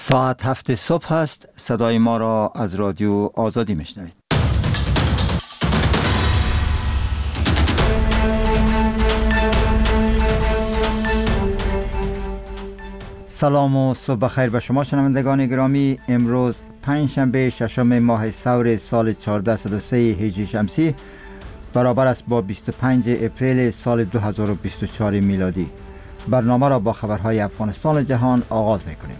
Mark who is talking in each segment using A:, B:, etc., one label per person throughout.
A: ساعت 7 صبح است. صدای ما را از رادیو آزادی میشنوید. سلام و صبح بخیر به شما شنوندگان گرامی. امروز پنجشنبه ششم ماه ثور سال 1403 هجری شمسی برابر است با 25 اپریل سال 2024 میلادی. برنامه را با خبرهای افغانستان و جهان آغاز میکنیم.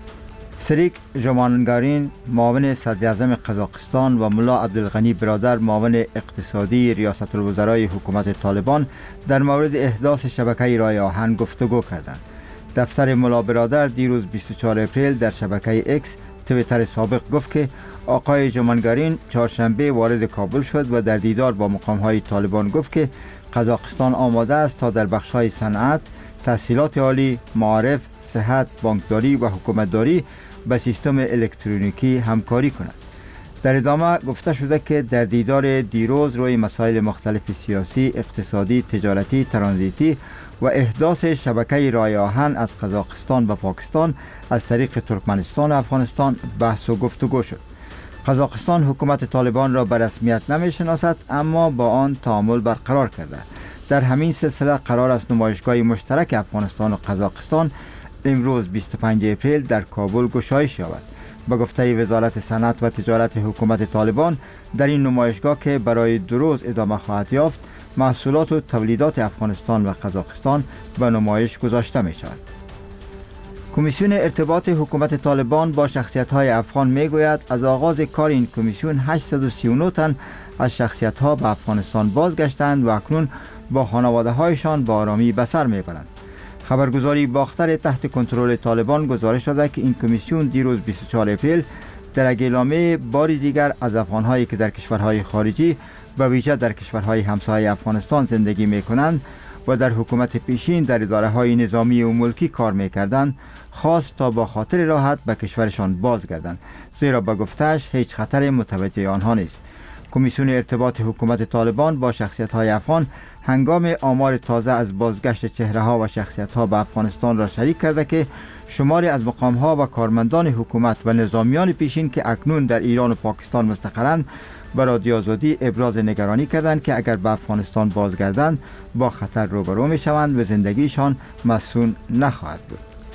A: سریک ژومانگارین معاون صدراعظم قزاقستان و ملا عبدالغنی برادر معاون اقتصادی ریاست الوزرای حکومت طالبان در مورد احداث شبکه راه آهن گفتگو کردند. دفتر ملا برادر دیروز 24 اپریل در شبکه اکس تویتر سابق گفت که آقای ژومانگارین چهارشنبه وارد کابل شد و در دیدار با مقام‌های طالبان گفت که قزاقستان آماده است تا در بخش‌های صنعت، تحصیلات عالی، معارف، صحت، بانکداری و حکومتداری به سیستم الکترونیکی همکاری کند. در ادامه گفته شده که در دیدار دیروز روی مسائل مختلف سیاسی، اقتصادی، تجارتی، ترانزیتی و احداث شبکه راه آهن از قزاقستان به پاکستان از طریق ترکمنستان و افغانستان بحث و گفتگو شد. قزاقستان حکومت طالبان را به رسمیت نمی‌شناسد، اما با آن تعامل برقرار کرده. در همین سلسله قرار است نمایشگاه مشترک افغانستان و قزاقستان امروز 25 اپریل در کابل گشایش یابد. به گفته وزارت صنعت و تجارت حکومت طالبان، در این نمایشگاه که برای 2 روز ادامه خواهد یافت، محصولات و تولیدات افغانستان و قزاقستان به نمایش گذاشته می شود. کمیسیون ارتباط حکومت طالبان با شخصیت‌های افغان می‌گوید از آغاز کار این کمیسیون 839 تن از شخصیت‌ها به افغانستان بازگشتند و اکنون با خانواده‌هایشان با آرامی به سر می‌برند. خبرگزاری باختر تحت کنترل طالبان گزارش داده که این کمیسیون دیروز 24 اپریل در اعلامیه باری دیگر از افغان‌هایی که در کشورهای خارجی و ویژه در کشورهای همسایه افغانستان زندگی می‌کنند و در حکومت پیشین در اداره‌های نظامی و ملکی کار می‌کردند خواست تا با خاطر راحت به کشورشان بازگردند، زیرا به گفته‌اش هیچ خطر متوجه آنها نیست. کمیسیون ارتباط حکومت طالبان با شخصیت‌های افغان هنگام آمار تازه از بازگشت چهره‌ها و شخصیت‌ها به افغانستان را شریک کرده که شماری از مقام‌ها و کارمندان حکومت و نظامیان پیشین که اکنون در ایران و پاکستان مستقرند به رادیو آزادی ابراز نگرانی کردند که اگر به افغانستان بازگردند با خطر روبرو می‌شوند و زندگیشان مسئول نخواهد بود.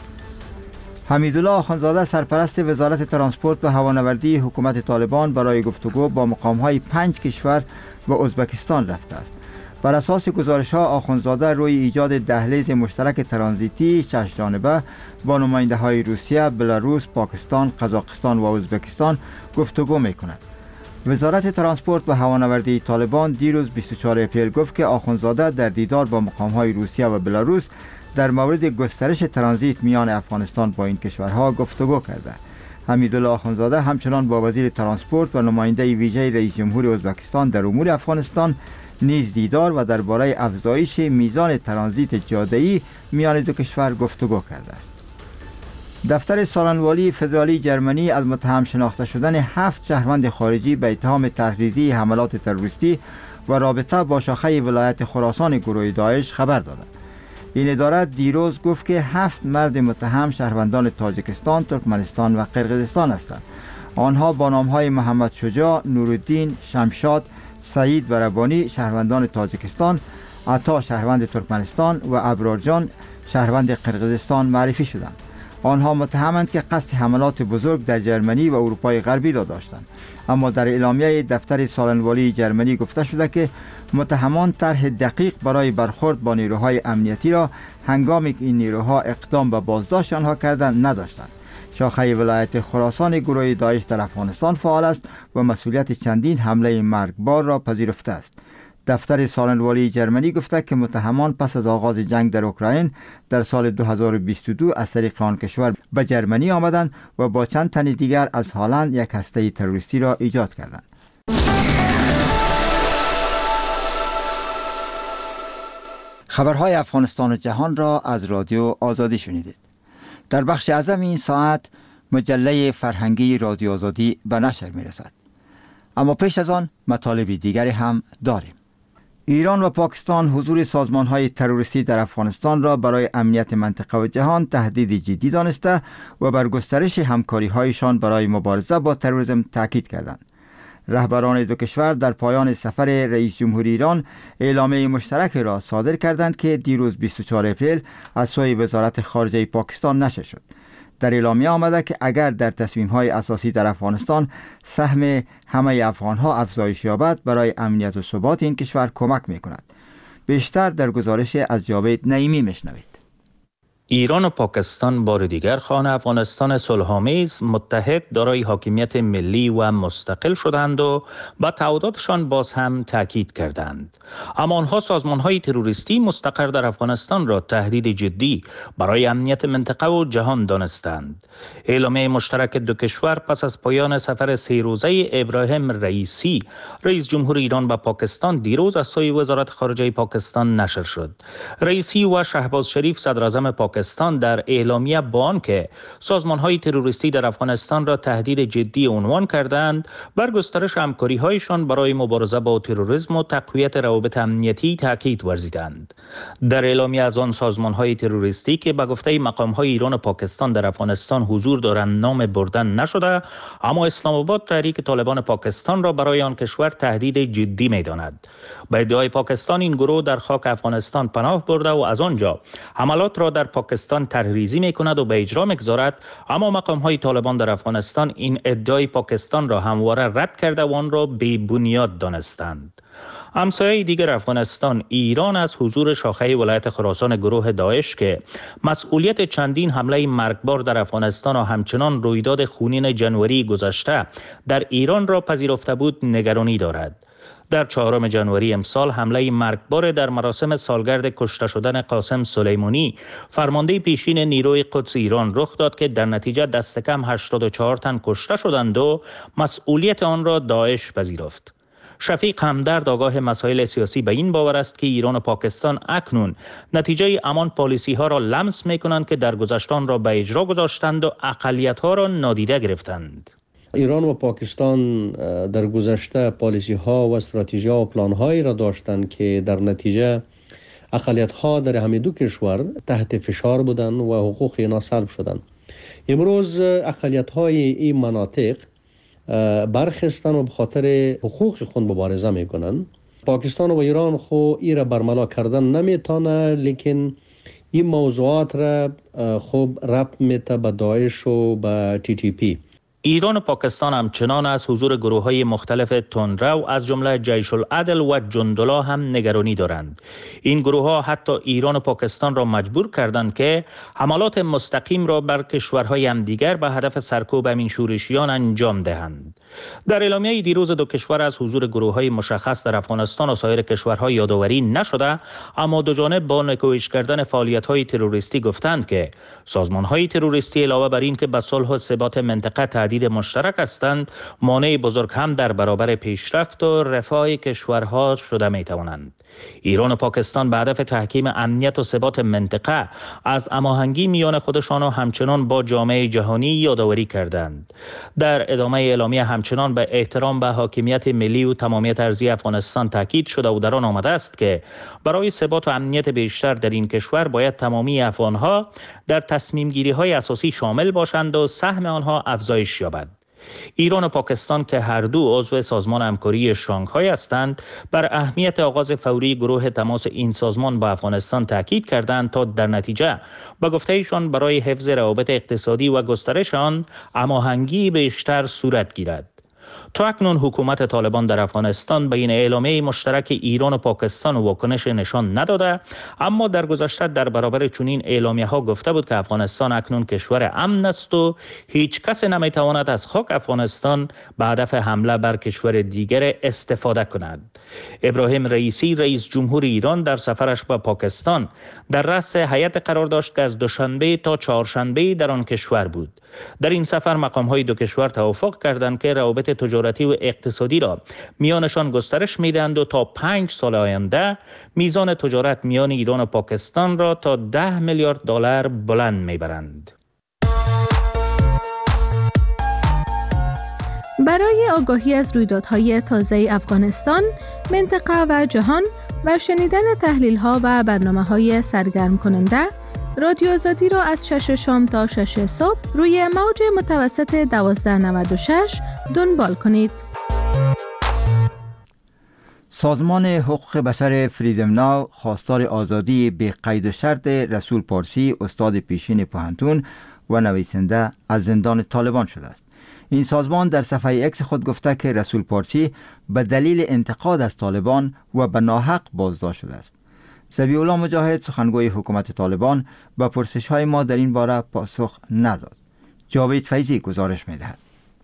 A: حمیدالله آخوندزاده سرپرست وزارت ترانسپورت و هوانوردی حکومت طالبان برای گفتگو با مقام‌های 5 کشور و ازبکستان رفته است. بر اساس گزارش‌ها آخوندزاده روی ایجاد دهلیز مشترک ترانزیتی 6 جانبه با نماینده‌های روسیه، بلاروس، پاکستان، قزاقستان و ازبکستان گفتگو می‌کند. وزارت ترانسپورت و هوانوردی طالبان دیروز 24 اپریل گفت که آخوندزاده در دیدار با مقام‌های روسیه و بلاروس در مورد گسترش ترانزیت میان افغانستان با این کشورها گفتگو کرده. حمیدالله آخوندزاده همچنان با وزیر ترانسپورت و نماینده ویژه رئیس جمهور ازبکستان در امور افغانستان نیز دیدار و درباره افزایش میزان ترانزیت جاده‌ای میان دو کشور گفتگو کرده است. دفتر سالنوالی فدرالی جرمنی از متهم شناخته شدن 7 شهروند خارجی به اتهام تحریضی حملات تروریستی و رابطه با شاخه ولایت خراسان گروه داعش خبر داده. این اداره دیروز گفت که 7 مرد متهم شهروندان تاجیکستان، ترکمنستان و قرقیزستان هستند. آنها با نام‌های محمد شجاع، نورالدین، شمشاد، سعید و ربانی شهروندان تاجیکستان، عطا شهروند ترکمنستان و ابرارجان شهروند قرقیزستان معرفی شدند. آنها متهمند که قصد حملات بزرگ در جرمنی و اروپای غربی را داشتند. اما در اعلامیه دفتر سالنوالی جرمنی گفته شده که متهمان طرح دقیق برای برخورد با نیروهای امنیتی را هنگامی که این نیروها اقدام به بازداشت آنها کردند نداشتند. شاخه ولایت خراسان گروه داعش در افغانستان فعال است و مسئولیت چندین حمله مرگبار را پذیرفته است. دفتر سالنوالی جرمنی گفته که متهمان پس از آغاز جنگ در اوکراین در سال 2022 از طریق آن کشور به جرمنی آمدند و با چند تن دیگر از هلند یک هسته تروریستی را ایجاد کردند. خبرهای افغانستان و جهان را از رادیو آزادی شنیدید. در بخش اعظم این ساعت مجله فرهنگی رادیو آزادی به نشر می رسد. اما پیش از آن مطالب دیگری هم داریم. ایران و پاکستان حضور سازمان‌های تروریستی در افغانستان را برای امنیت منطقه و جهان تهدید جدی دانسته و بر گسترش همکاری‌هایشان برای مبارزه با تروریسم تاکید کردند. رهبران دو کشور در پایان سفر رئیس جمهور ایران اعلامیه مشترک را صادر کردند که دیروز 24 اپریل از سوی وزارت خارجه پاکستان نشر شد. در اعلامیه آمده که اگر در تصمیم‌های اساسی در افغانستان سهم همه افغان‌ها افزایش یابد، برای امنیت و ثبات این کشور کمک می‌کند. بیشتر در گزارش از جاوید نعیمی میشنوید.
B: ایران و پاکستان بار دیگر خواهان افغانستان صلح‌آمیز، متحد، دارای حاکمیت ملی و مستقل شدند و با تعهداتشان باز هم تاکید کردند. اما آنها سازمان‌های تروریستی مستقر در افغانستان را تهدید جدی برای امنیت منطقه و جهان دانستند. اعلامیه مشترک دو کشور پس از پایان سفر 3 روزه ابراهیم رئیسی، رئیس جمهور ایران به پاکستان، دیروز از سوی وزارت خارجه پاکستان نشر شد. رئیسی و شهباز شریف صدراعظم پاکستان در اعلامیه بیان که سازمان‌های تروریستی در افغانستان را تهدید جدی عنوان کردند، بر گسترش همکاری‌هایشان برای مبارزه با تروریسم و تقویت روابط امنیتی تاکید ورزیدند. در اعلامیه از آن سازمان‌های تروریستی که به گفته مقام‌های ایران و پاکستان در افغانستان حضور دارند نام بردن نشده، اما اسلام آباد تحریک طالبان پاکستان را برای آن کشور تهدید جدی می‌داند. به ادعای پاکستان این گروه در خاک افغانستان پناه برده و از آنجا حملات را در پاکستان طرحریزی می‌کند و به اجرا می‌گذارد، اما مقام‌های طالبان در افغانستان این ادعای پاکستان را همواره رد کرده و آن را بی بنیاد دانستند. همسایه دیگر افغانستان، ایران، از حضور شاخه ولایت خراسان گروه داعش که مسئولیت چندین حمله مرگبار در افغانستان و همچنان رویداد خونین جنوری گذشته در ایران را پذیرفته بود نگرانی دارد. در 4 ژانویه امسال حمله مرگبار در مراسم سالگرد کشته شدن قاسم سلیمانی، فرمانده پیشین نیروی قدس ایران، رخ داد که در نتیجه دست کم 84 تن کشته شدند و مسئولیت آن را داعش پذیرفت. شفیق همدرد، آگاه مسائل سیاسی، به این باور است که ایران و پاکستان اکنون نتیجه همان پالیسی ها را لمس می کنند که در گذشتان را به اجرا گذاشتند و اقلیت ها را نادیده گرفتند.
C: ایران و پاکستان در گذشته پالیسی ها و استراتژی ها و پلان هایی را داشتند که در نتیجه اقلیت ها در همه دو کشور تحت فشار بودند و حقوق اینا سلب شدند. امروز اقلیت های این مناطق برخستن و به خاطر حقوق خود مبارزه میکنن. پاکستان و ایران خو این را برملا کردن نمیتونه، لیکن این موضوعات را خوب ربط میته به داعش و به TTP.
B: ایران و پاکستان همچنان از حضور گروه‌های مختلف تندرو از جمله جیش العدل و جندلا هم نگرانی دارند. این گروه‌ها حتی ایران و پاکستان را مجبور کردند که حملات مستقیم را بر کشورهای همدیگر به هدف سرکوب همین شورشیان انجام دهند. در اعلامیه دیروز دو کشور از حضور گروه‌های مشخص در افغانستان و سایر کشورها یادآوری نشده، اما دو جانب با نکوهش کردن فعالیت‌های تروریستی گفتند که سازمان‌های تروریستی علاوه بر این که به صلح و ثبات منطقه تهدید مشترک هستند، مانع بزرگ هم در برابر پیشرفت و رفاه کشورها شده می توانند. ایران و پاکستان به هدف تحکیم امنیت و ثبات منطقه از هماهنگی میان خودشان و همچنان با جامعه جهانی یادآوری کردند. در ادامه اعلامیه همچنان به احترام به حاکمیت ملی و تمامیت ارضی افغانستان تاکید شده و در آن آمده است که برای ثبات و امنیت بیشتر در این کشور باید تمامی افغانها در تصمیم گیری های اساسی شامل باشند و سهم آنها افزایش یابد. ایران و پاکستان که هر دو عضو سازمان همکاری شانگهای هستند، بر اهمیت آغاز فوری گروه تماس این سازمان با افغانستان تاکید کردند تا در نتیجه به گفته ایشان برای حفظ روابط اقتصادی و گسترش آن هماهنگی بیشتر صورت گیرد. تا اکنون حکومت طالبان در افغانستان به این اعلامیه مشترک ایران و پاکستان واکنش نشان نداده، اما در گذشته در برابر چنین اعلامیه ها گفته بود که افغانستان اکنون کشور امن است و هیچ کس نمیتواند از خاک افغانستان به هدف حمله بر کشور دیگر استفاده کند. ابراهیم رئیسی، رئیس جمهور ایران، در سفرش به پاکستان در رأس هیئت قرار داشت که از دوشنبه تا چهارشنبه در آن کشور بود. در این سفر مقام‌های دو کشور توافق کردند که روابط تجارتی و اقتصادی را میانشان گسترش میدهند و تا 5 سال آینده میزان تجارت میان ایران و پاکستان را تا 10 میلیارد دلار بلند میبرند.
D: برای آگاهی از رویدادهای تازه افغانستان، منطقه و جهان، و شنیدن تحلیل‌ها و برنامه‌های سرگرم کننده، رادیو آزادی را از 6 شام تا 6 صبح روی موج متوسط 1296 دنبال کنید.
A: سازمان حقوق بشر فریدم ناو خواستار آزادی به قید و شرط رسول پارسی، استاد پیشین پوهنتون و نویسنده، از زندان طالبان شده است. این سازمان در صفحه اکس خود گفته که رسول پارسی به دلیل انتقاد از طالبان و به ناحق بازداشت شده است. ذبیح الله مجاهد، سخنگوی حکومت طالبان، به پرسش‌های ما در این باره پاسخ نداد. جاوید فیضی گزارش می‌دهد.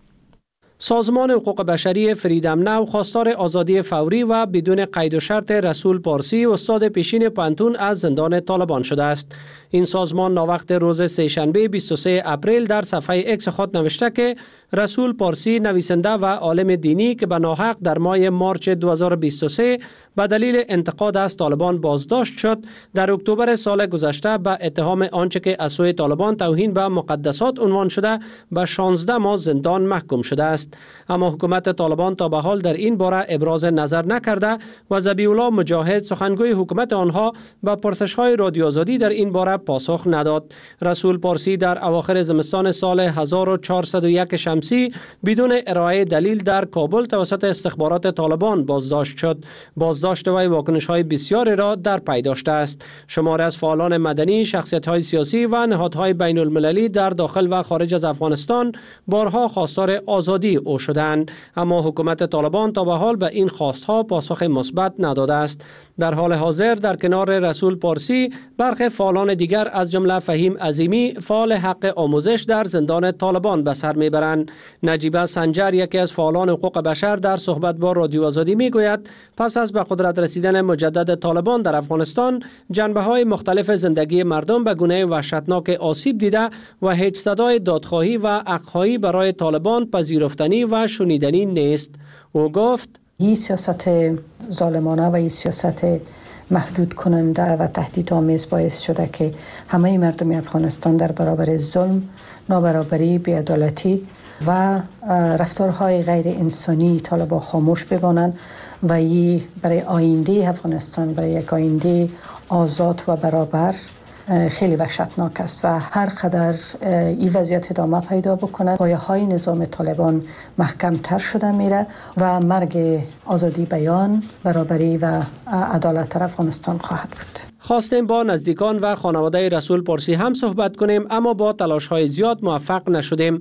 E: سازمان حقوق بشری فریدم ناو خواستار آزادی فوری و بدون قید و شرط رسول پارسی، استاد پیشین پوهنتون، از زندان طالبان شده است. این سازمان ناوقت روز سه‌شنبه 23 اپریل در صفحه اکس خود نوشته که رسول پارسی، نویسنده و عالم دینی که به ناحق در ماه مارچ 2023 به دلیل انتقاد از طالبان بازداشت شد، در اکتبر سال گذشته به اتهام آنچه که از سوی طالبان توهین به مقدسات عنوان شده به 16 ماه زندان محکوم شده است. اما حکومت طالبان تا به حال در این باره ابراز نظر نکرده و ذبیح الله مجاهد، سخنگوی حکومت آنها، به پرسش‌های رادیو آزادی در این باره پاسخ نداد. رسول پارسی در اواخر زمستان سال 1401 شمسی بدون ارائه دلیل در کابل توسط استخبارات طالبان بازداشت شد. بازداشت وی واکنش‌های بسیاری را در پی داشته است. شماری از فعالان مدنی، شخصیت‌های سیاسی و نهادهای بین‌المللی در داخل و خارج از افغانستان بارها خواستار آزادی او شدند، اما حکومت طالبان تا به حال به این خواست‌ها پاسخ مثبت نداده است. در حال حاضر در کنار رسول پارسی برخی فعالان دیگر از جمله فهیم عظیمی، فعال حق آموزش، در زندان طالبان به سر میبرند. نجیبه سنجر، یکی از فعالان حقوق بشر، در صحبت با رادیو آزادی میگوید پس از به قدرت رسیدن مجدد طالبان در افغانستان، جنبه‌های مختلف زندگی مردم به گونه وحشتناک آسیب دیده و هیچ صدای دادخواهی و حق‌خواهی برای طالبان پذیرفتنی و شنیدنی نیست. او گفت
F: این سیاست ظالمانه و این سیاست محدود کننده و تهدیدآمیز باعث شده که همه مردم افغانستان در برابر ظلم، نابرابری، بی‌عدالتی و رفتارهای غیر انسانی طالبان خاموش بمانند و این برای آینده افغانستان، برای یک آینده آزاد و برابر خیلی وحشتناک است و هر قدر این وضعیت ادامه پیدا بکنه، پایه‌های نظام طالبان محکم تر شده میره و مرگ آزادی بیان، برابری و عدالت در افغانستان خواهد بود.
E: خواستیم با نزدیکان و خانواده رسول پارسی هم صحبت کنیم، اما با تلاش‌های زیاد موفق نشدیم.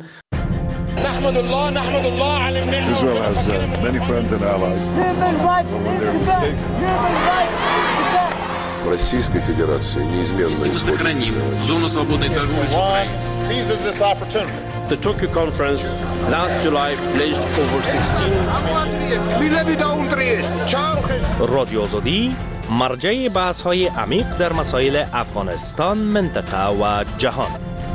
G: نحمد الله على النعمة.
H: Israel has many friends and allies. Российской Федерации неизменно
G: сохраним зону свободной торговли с Украиной. Seizes this opportunity. The Tokyo conference last July pledged over 16
B: رادیو آزادی، مرجع بحث‌های عمیق در مسائل افغانستان، منطقه و جهان.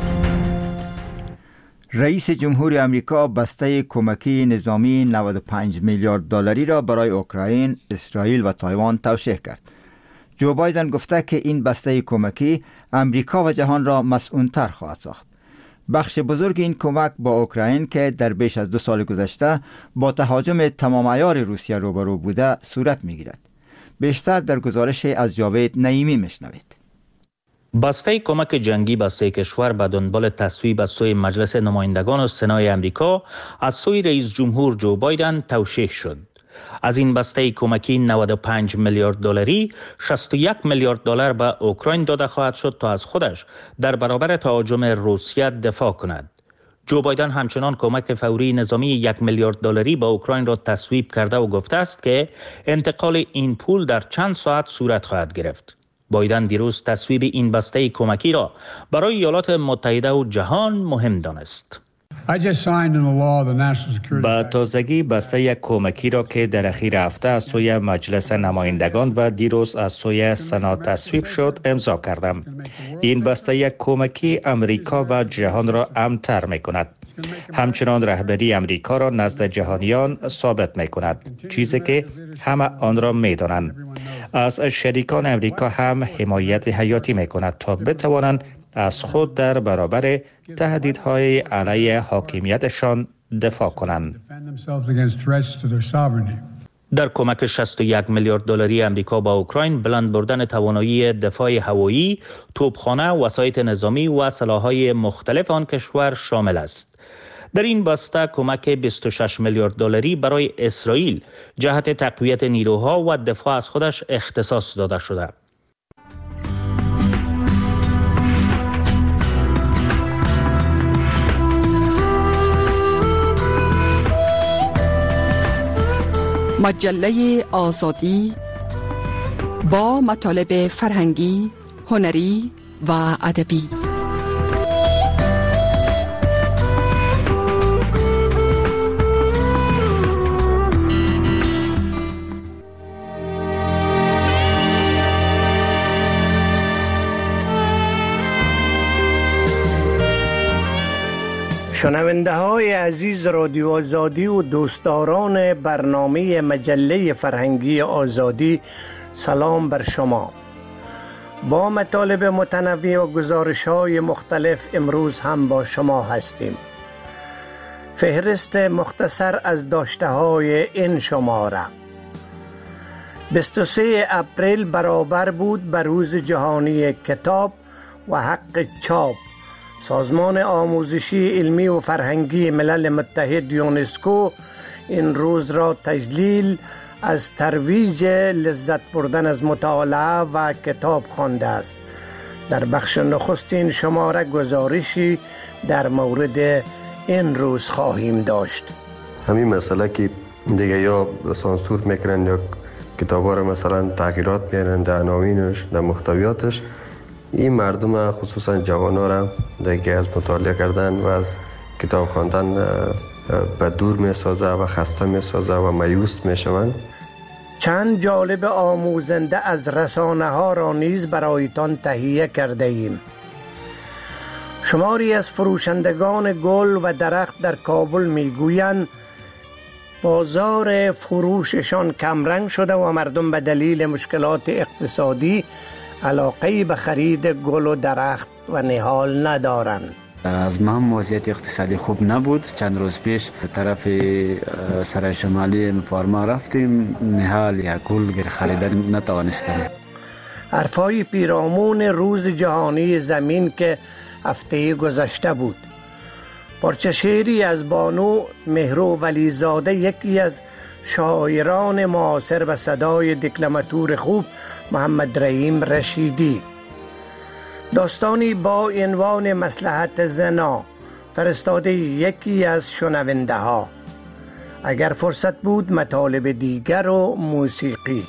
A: رئیس جمهور امریکا بسته کمکی نظامی 95 میلیارد دلاری را برای اوکراین، اسرائیل و تایوان توشیح کرد. جو بایدن گفته که این بسته کمکی امریکا و جهان را مسئول‌تر خواهد ساخت. بخش بزرگ این کمک با اوکراین که در بیش از 2 سال گذشته با تهاجم تمام عیار روسیه روبرو بوده صورت می‌گیرد. بیشتر در گزارش از جاوید نعیمی میشنوید.
B: بسته کمک جنگی بسته کشور به دنبال تصویب از سوی مجلس نمایندگان و سنای امریکا از سوی رئیس جمهور جو بایدن توشیح شد. از این بسته کمکی 95 میلیارد دلاری 61 میلیارد دلار به اوکراین داده خواهد شد تا از خودش در برابر تهاجم روسیه دفاع کند. جو بایدن همچنان کمک فوری نظامی 1 میلیارد دلاری به اوکراین را تصویب کرده و گفته است که انتقال این پول در چند ساعت صورت خواهد گرفت. بایدن دیروز تصویب این بسته کمکی را برای ایالات متحده و جهان مهم دانست.
I: با تازگی بسته یک کمکی را که در اخیر هفته از سوی مجلس نمایندگان و دیروز از سوی سنا تصویب شد امضا کردم. این بسته یک کمکی امریکا و جهان را امن‌تر می کند. همچنان رهبری امریکا را نزد جهانیان ثابت می کند، چیزی که همه آن را می دانند. از شریکان امریکا هم حمایت حیاتی می کند تا بتوانند از خود در برابر تهدیدهای علیه حاکمیتشان دفاع کنند.
B: در کمک 61 میلیارد دلاری امریکا با اوکراین بلند بردن توانایی دفاع هوایی، توپخانه، وسایط نظامی و سلاح‌های مختلف آن کشور شامل است. در این بسته کمک 26 میلیارد دلاری برای اسرائیل جهت تقویت نیروها و دفاع از خودش اختصاص داده شده.
J: مجله آزادی با مطالب فرهنگی، هنری و ادبی.
K: شنونده های عزیز رادیو آزادی و دوستداران برنامه مجله فرهنگی آزادی، سلام بر شما. با مطالب متنوع و گزارش های مختلف امروز هم با شما هستیم. فهرست مختصر از داشته های این شماره: 23 اپریل برابر بود به روز جهانی کتاب و حق چاپ. سازمان آموزشی علمی و فرهنگی ملل متحد یونسکو این روز را تجلیل از ترویج لذت بردن از مطالعه و کتاب خوانده است. در بخش نخست این شماره گزارشی در مورد این روز خواهیم داشت.
C: همین مسئله که دیگه یا سانسور میکنن یا کتابا را مثلا تغییرات میارن در عناوینش، در محتویاتش، این مردم خصوصا جوانان را دیگه از مطالعه کردن و از کتاب خواندن به دور میسازه و خسته میسازه و مایوس میشوند.
K: چند جالب آموزنده از رسانه ها را نیز برایتان تهیه کرده ایم. شماری از فروشندگان گل و درخت در کابل میگویند بازار فروششان کمرنگ شده و مردم به دلیل مشکلات اقتصادی علاقه به خرید گل و درخت و نهال ندارند.
L: از ما هم وضعیت اقتصادی خوب نبود. چند روز پیش طرف سرای شمالی پارما رفتیم، نهال یا گل خریدن نتوانستم.
K: حرفای پیرامون روز جهانی زمین که هفته گذشته بود. پارچه شعری از بانو مهرو ولیزاده، یکی از شاعران معاصر و صدای دکلماتور خوب محمد رحیم رشیدی. داستانی با عنوان مصلحت زنا، فرستاده یکی از شنونده ها. اگر فرصت بود مطالب دیگر و موسیقی.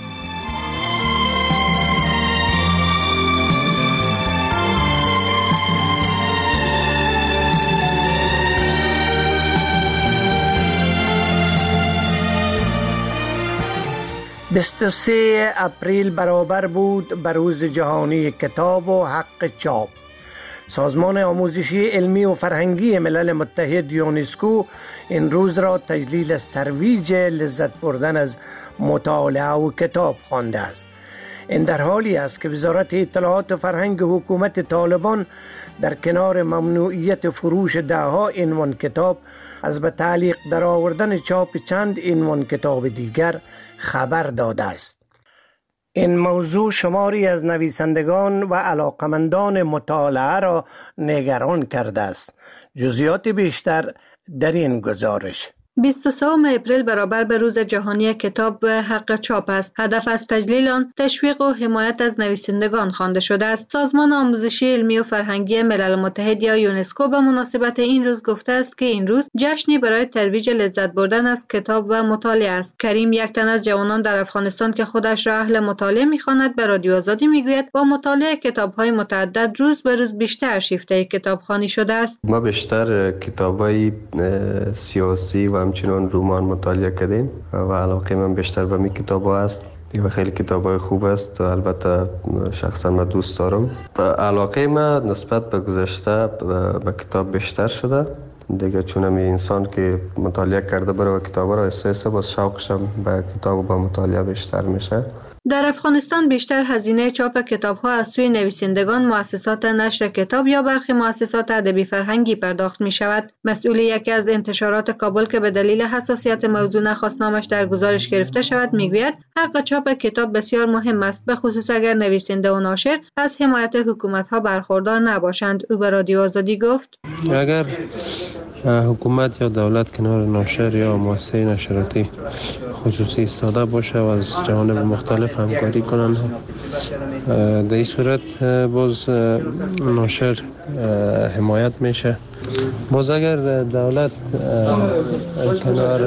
K: (23 اپریل برابر بود به روز جهانی کتاب و حق چاپ. سازمان آموزشی علمی و فرهنگی ملل متحد یونسکو این روز را تجلیل از ترویج لذت بردن از مطالعه و کتاب خوانده است. این در حالی است که وزارت اطلاعات و فرهنگ حکومت طالبان در کنار ممنوعیت فروش دهها عنوان کتاب از به تعلیق در آوردن چاپ چند عنوان کتاب دیگر خبر داده است. این موضوع شماری از نویسندگان و علاقمندان مطالعه را نگران کرده است. جزئیات بیشتر در این گزارش.
D: 23 اپریل برابر به روز جهانی کتاب و حق چاپ است. هدف از تجلیل آن تشویق و حمایت از نویسندگان خوانده شده است. سازمان آموزشی علمی و فرهنگی ملل متحد یا یونسکو به مناسبت این روز گفته است که این روز جشنی برای ترویج لذت بردن از کتاب و مطالعه است. کریم، یک تن از جوانان در افغانستان که خودش را اهل مطالعه می‌خواند، به رادیو آزادی میگوید با مطالعه کتاب‌های متعدد روز به روز بیشتر شیفته کتابخوانی شده است.
C: ما بیشتر کتاب‌های سیاسی و همچنان رمان مطالعه کردیم و علاقه من بیشتر به می کتاب است و خیلی کتاب های خوب است و البته شخصا من دوست دارم. علاقه من نسبت به گذشته به کتاب بیشتر شده دیگه، چون همی انسان که مطالعه کرده برای کتاب را احساس با شوقشم به کتاب و به مطالعه بیشتر میشه.
D: در افغانستان بیشتر هزینه چاپ کتاب‌ها از سوی نویسندگان، مؤسسات نشر کتاب یا برخی مؤسسات ادبی فرهنگی پرداخت می‌شود. مسئول یکی از انتشارات کابل که به دلیل حساسیت موضوع نخواست نامش در گزارش گرفته شود میگوید حق چاپ کتاب بسیار مهم است، به خصوص اگر نویسنده و ناشر از حمایت حکومت‌ها برخوردار نباشند. او به رادیو آزادی گفت:
M: اگر حکومت یا دولت کنار ناشر یا مؤسسه نشراتی خصوصی ایستاده باشه و از جوانب مختلف همکاری کنند، در این صورت باز ناشر حمایت میشه. باز اگر دولت کنار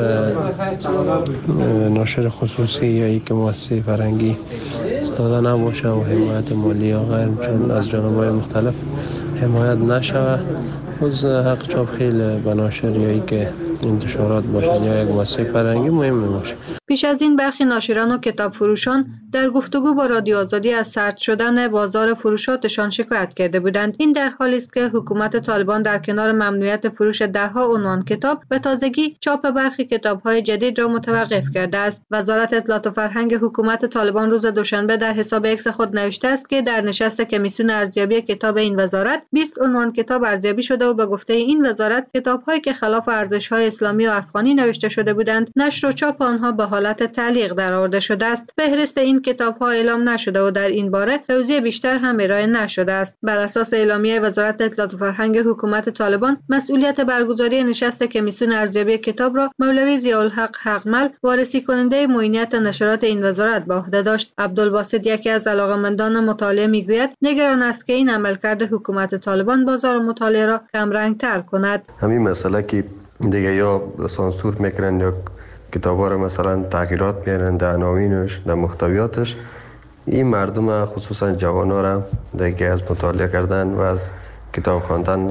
M: ناشر خصوصی یا یک مؤسسه فرهنگی ایستاده نباشه و حمایت مالی یا غیر چون از جانب‌های مختلف حمایت نشوه، باز حق چاپ خیلی به ناشر یا یک انتشارات باشن یا یک مؤسسه فرهنگی مهم باشه.
D: پیش از این برخی ناشران و کتاب فروشان در گفتگو با رادیو آزادی از سرد شدن بازار فروشاتشان شکایت کرده بودند. این در حالی است که حکومت طالبان در کنار ممنوعیت فروش ده‌ها عنوان کتاب به تازگی چاپ برخی کتاب‌های جدید را متوقف کرده است. وزارت اطلاعات و فرهنگ حکومت طالبان روز دوشنبه در حساب اکس خود نوشته است که در نشست کمیسیون ارزیابی کتاب این وزارت 20 عنوان کتاب ارزیابی شده و به گفته این وزارت کتاب‌هایی که خلاف ارزش‌های اسلامی و افغانی نوشته شده بودند نشر و چاپ آنها به حالت تعلیق درآورده شده است. فهرست این کتاب‌ها اعلام نشده و در این باره توضیح بیشتر هم ارائه نشده است. بر اساس اعلامیه وزارت اطلاعات و فرهنگ حکومت طالبان مسئولیت برگزاری نشست کمیسیون ارزیابی کتاب را مولوی ضیاءالحق حقمل وارسی کننده معینیت نشرات این وزارت به عهده داشت. عبدالباسط یکی از علاقه‌مندان مطالعه میگوید نگران است که این عملکرد حکومت طالبان بازار مطالعه را کمرنگ‌تر کند.
N: همین مسئله که دیگه یا سانسور میکنن یا کتابا رو مثلا تغییرات میارن در عناوینش، در محتویاتش، این مردم خصوصا جوانا را دیگه از مطالعه کردن و از کتاب خواندن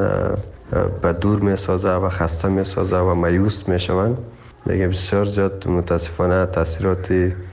N: به دور میسازه و خسته میسازه و مایوس میشون. دیگه بسیار زیاد متاسفانه تاثیرات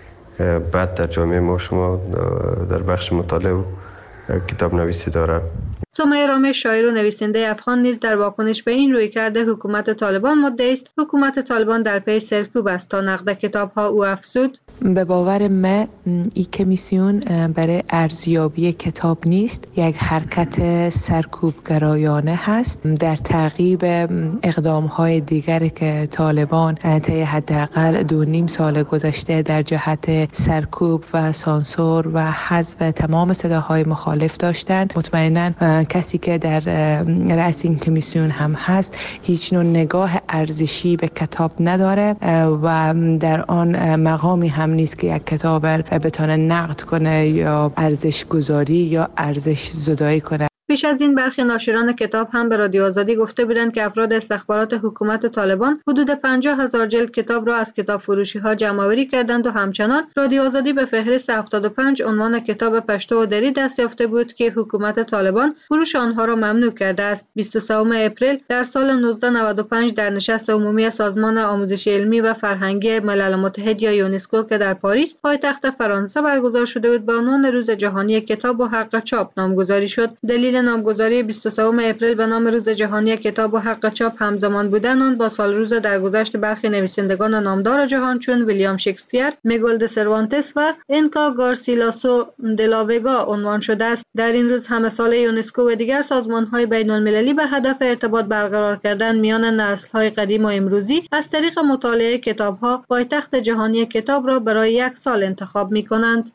N: بد در جامعه ما شما در بخش مطالعه و کتاب نویسی داره.
D: سمیه رامش شاعر و نویسنده افغان نیز در واکنش به این رویکرد حکومت طالبان مدعی است حکومت طالبان در پی سرکوب است تا نقد کتاب‌ها. او افزود:
O: به باور من این کمیسیون برای ارزیابی کتاب نیست، یک حرکت سرکوبگرایانه هست در تعقیب اقدام‌های دیگری که طالبان طی حداقل 2.5 سال گذشته در جهت سرکوب و سانسور و حذف تمام صداهای مخالف داشتند. مطمئناً کسی که در رأس این کمیسیون هم هست هیچ نوع نگاه ارزشی به کتاب نداره و در آن مقامی هم نیست که یک کتاب بتونه نقد کنه یا ارزش گذاری یا ارزش زدایی کنه.
D: پیش از این برخی ناشران کتاب هم به رادیو آزادی گفته بودند که افراد استخبارات حکومت طالبان حدود 50,000 جلد کتاب را از کتاب فروشی ها جمع‌آوری کردند و همچنان رادیو آزادی به فهرست 75 عنوان کتاب پشتو و دری دست یافته بود که حکومت طالبان فروش آنها را ممنوع کرده است. 23 اپریل در سال 1995 در نشست عمومی سازمان آموزشی علمی و فرهنگی ملل متحد یا یونسکو که در پاریس پایتخت فرانسه برگزار شده بود به عنوان روز جهانی کتاب و حق چاپ نامگذاری شد. دلیل نامگذاری 23 اپریل به نام روز جهانی کتاب و حق چاپ همزمان بودن آن با سالروز درگذشت برخی نویسندگان نامدار جهان چون ویلیام شکسپیر، میگل د سروانتس و انکا گارسیلاسو دلاوگا عنوان شده است. در این روز همه سال یونسکو و دیگر سازمان‌های بین‌المللی به هدف ارتباط برقرار کردن میان نسل‌های قدیم و امروزی از طریق مطالعه کتاب‌ها پایتخت جهانی کتاب را برای 1 سال انتخاب می‌کنند.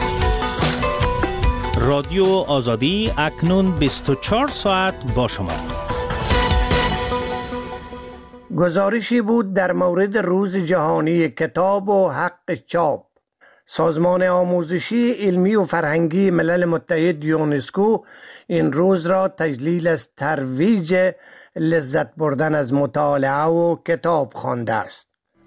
B: رادیو آزادی اکنون 24 ساعت با شما.
K: گزارشی بود در مورد روز جهانی کتاب و حق چاپ. سازمان آموزشی علمی و فرهنگی ملل متحد یونسکو این روز را تجلیل از ترویج لذت بردن از مطالعه و کتاب خوانده است.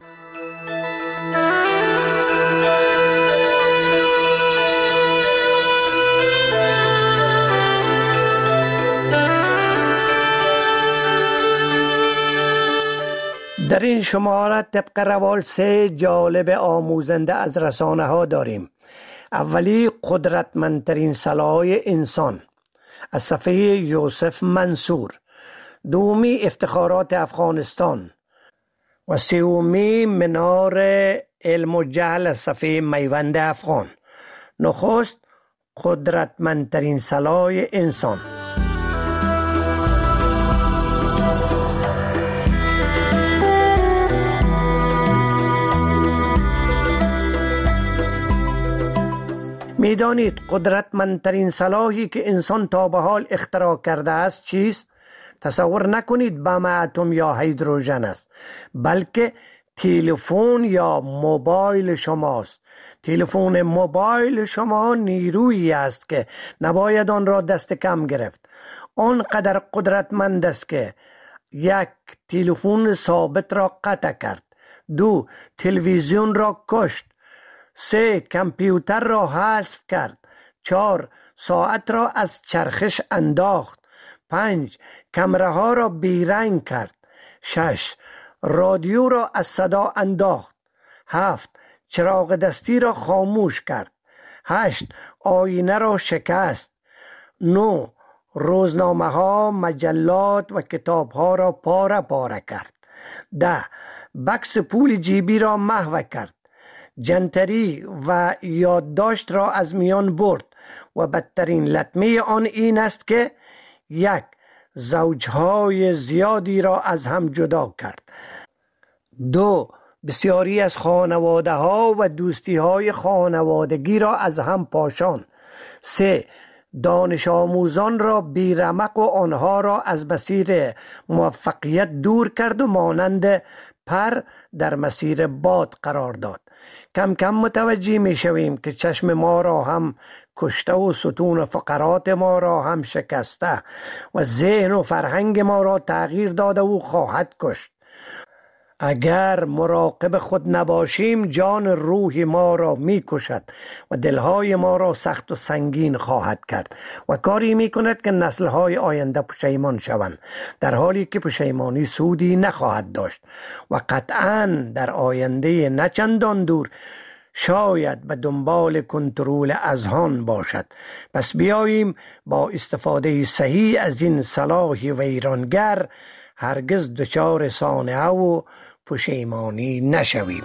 K: در این شماره طبق روال 3 جالب آموزنده از رسانه ها داریم. اولی قدرتمندترین سلاح انسان از صفحه یوسف منصور، دومی افتخارات افغانستان و سومی منار علم و جهل از صفحه میوند افغان. نخست قدرتمندترین سلاح انسان. میدانید قدرتمندترین سلاحی که انسان تا به حال اختراع کرده است چیست؟ تصور نکنید بم اتم یا هیدروژن است، بلکه تلفن یا موبایل شماست. تلفن موبایل شما نیرویی است که نباید آن را دست کم گرفت. آنقدر قدرتمند است که 1. تلفن ثابت را قطع کرد. 2. تلویزیون را کشت. 3. کامپیوتر را حذف کرد. 4. ساعت را از چرخش انداخت. 5. کامره ها را بیرنگ کرد. 6. رادیو را از صدا انداخت. 7. چراغ دستی را خاموش کرد. 8. آینه را شکست. 9. روزنامه ها، مجلات و کتاب ها را پاره پاره کرد. 10. بکس پول جیبی را محو کرد. جنتری و یادداشت را از میان برد و بدترین لطمه آن این است که 1. زوجهای زیادی را از هم جدا کرد. 2. بسیاری از خانواده ها و دوستی های خانوادگی را از هم پاشاند. 3. دانش آموزان را بیرمق و آنها را از مسیر موفقیت دور کرد و مانند پر در مسیر باد قرار داد. کم کم متوجه می شویم که چشم ما را هم کشته و ستون فقرات ما را هم شکسته و ذهن و فرهنگ ما را تغییر داده و خواهد کشت. اگر مراقب خود نباشیم جان روح ما را می کشد و دلهای ما را سخت و سنگین خواهد کرد و کاری می کند که نسلهای آینده پشیمان شوند، در حالی که پشیمانی سودی نخواهد داشت و قطعاً در آینده نچندان دور شاید به دنبال کنترل اذهان باشد. پس بیاییم با استفاده صحیح از این سلاح ویرانگر هرگز دچار صانعه و پشیمانی نشویم.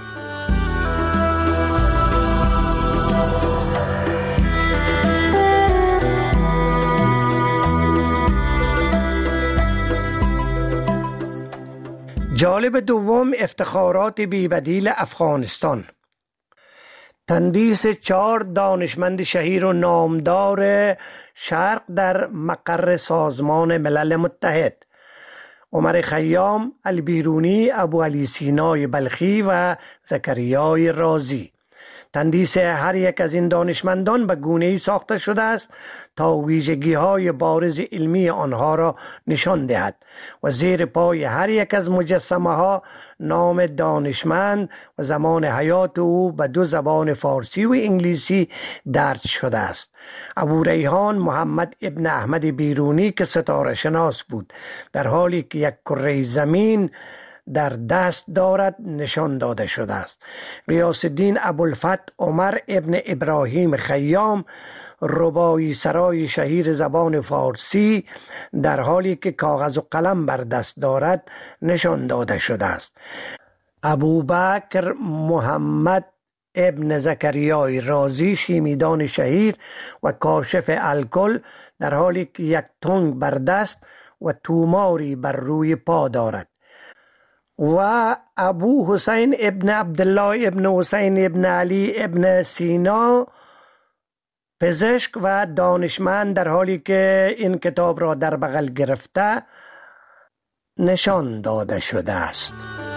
K: جالب دوم، افتخارات بی‌بدیل افغانستان. تندیس 4 دانشمند شهیر و نامدار شرق در مقر سازمان ملل متحد: عمر خیام، البیرونی، ابو علی سینای بلخی و زکریای رازی. تندیس هر یک از این دانشمندان به گونه‌ای ساخته شده است تا ویژگی‌های بارز علمی آنها را نشان دهد و زیر پای هر یک از مجسمه‌ها نام دانشمند و زمان حیات او به 2 زبان فارسی و انگلیسی درج شده است. ابو ریحان محمد ابن احمد بیرونی که ستاره شناس بود، در حالی که یک کره زمین در دست دارد نشان داده شده است. غیاث الدین ابوالفتح عمر ابن ابراهیم خیام، رباعی سرای شهیر زبان فارسی، در حالی که کاغذ و قلم بر دست دارد نشان داده شده است. ابوبکر محمد ابن زکریای رازی، شیمیدان شهیر و کاشف الکل، در حالی که یک تنگ بر دست و توماری بر روی پا دارد. و ابو حسین ابن عبدالله ابن حسین ابن علی ابن سینا، پزشک و دانشمند، در حالی که این کتاب را در بغل گرفته نشان داده شده است.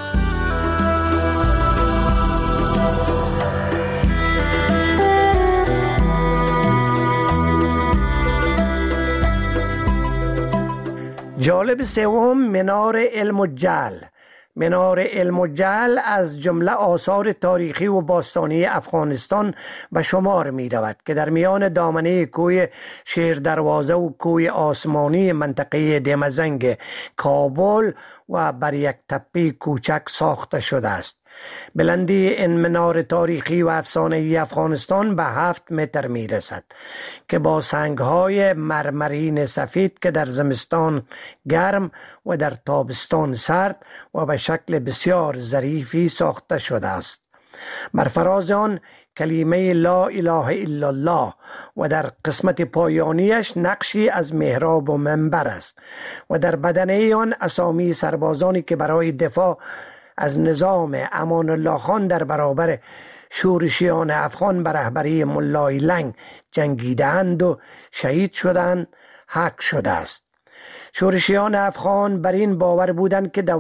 K: جالب سوم، منار علم و جهل. منار علم و جهل از جمله آثار تاریخی و باستانی افغانستان به شمار می رود که در میان دامنه کوه شیر دروازه و کوه آسمانی منطقه دمزنگ کابل و بر یک تپه کوچک ساخته شده است. بلندی این منار تاریخی و افسانه‌ای افغانستان به 7 متر می رسد که با سنگ‌های مرمرین سفید که در زمستان گرم و در تابستان سرد و به شکل بسیار ظریفی ساخته شده است. بر فراز آن کلمه لا اله الا الله و در قسمت پایانیش نقشی از محراب و منبر است و در بدنه آن اسامی سربازانی که برای دفاع از نظام امان الله خان در برابر شورشیان افغان به رهبری ملای لنگ جنگیدند و شهید شدند حک شده است. شورشیان افغان بر این باور بودند که